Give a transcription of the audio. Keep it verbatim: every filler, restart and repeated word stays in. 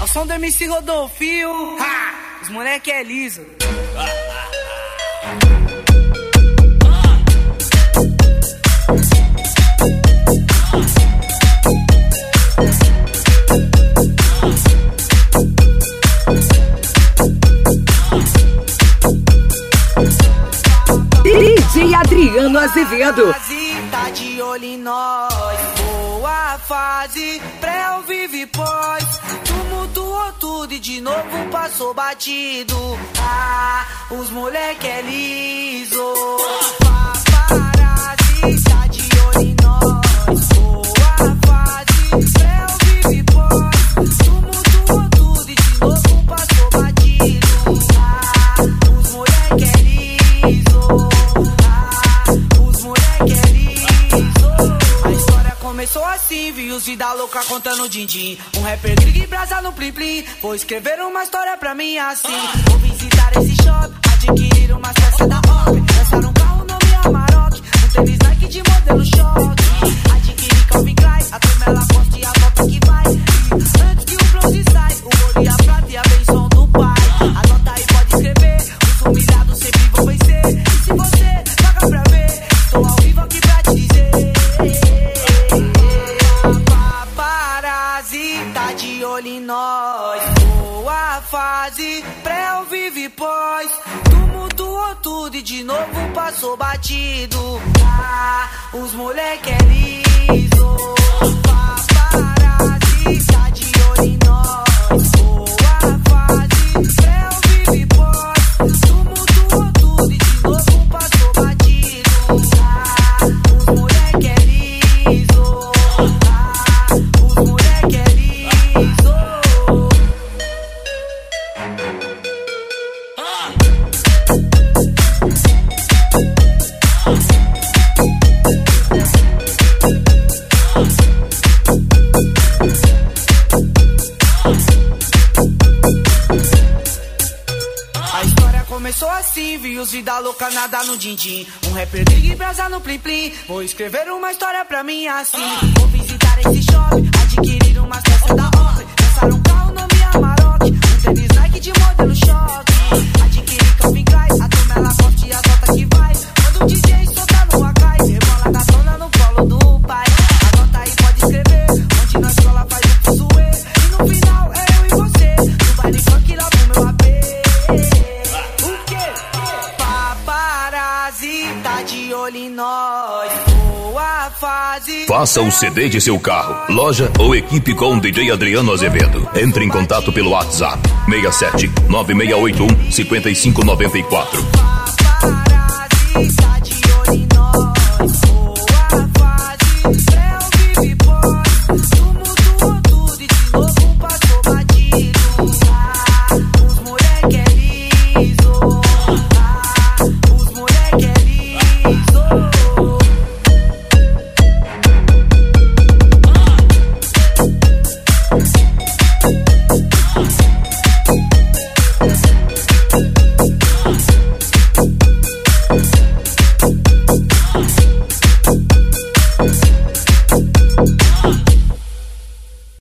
Ao som do M C Rodolfinho, ha! Os moleque é liso. D J Adriano Azevedo. Tá de olho em nós. Boa fase, pré ou vive pós. Tumultuou tudo e de novo passou batido. Ah, os moleque é liso. Paparazzi, tá de olho em nós. Boa fase, pré ou vive pós. Tumultuou tudo e de novo passou batido. Ah, os moleque é liso. Começou assim, vi os vida louca contando din-din. Um rapper gringo e brasa no plim-plim. Vou escrever uma história pra mim assim. Vou visitar esse shopping, adquirir uma peça da Opel. Lançar um carro nome Amarok, um tênis Nike de modelo choque. Adquirir Calvin Klein, a turma ela gosta e a nota que vai. E antes que o bronze sai, o ouro e a prata e a benção do pai. Anota aí, pode escrever, os humilhados sempre vão vencer. E se você paga pra ver, estou ao vivo aqui pra te dizer. Tá de olho em nós. Boa fase, pré ou vive pós. Tumultuou tudo e de novo passou batido. Ah, os moleque é liso. Paparazzi, tá de olho em nós. Boa fase, pré ou vive pós. Tumultuou tudo e de novo passou batido. Ah, os moleque é liso. Ah, os moleque é liso. Começou assim, vi os vida louca nada no din-din. Um rapper gringo e brasa no plim-plim. Vou escrever uma história pra mim assim. Vou visitar esse shopping, adquirir umas peças da Opel. Lançar um carro nome Amarok, um tênis Nike de modelo choque. Adquirir Calvin Klein, a turma ela gosta e a nota que vai. Quando o D J solta no Akai, rebola da zona no colo do pai. Anota aí, pode escrever, onde na escola faz o fuzuê. E no final é eu e você, no baile funk lá pro meu A P. Tá de olho em nós. Boa fase. Faça o C D de seu carro, loja ou equipe com o D J Adriano Azevedo. Entre em contato pelo WhatsApp seis sete nove seis oito um cinco cinco nove quatro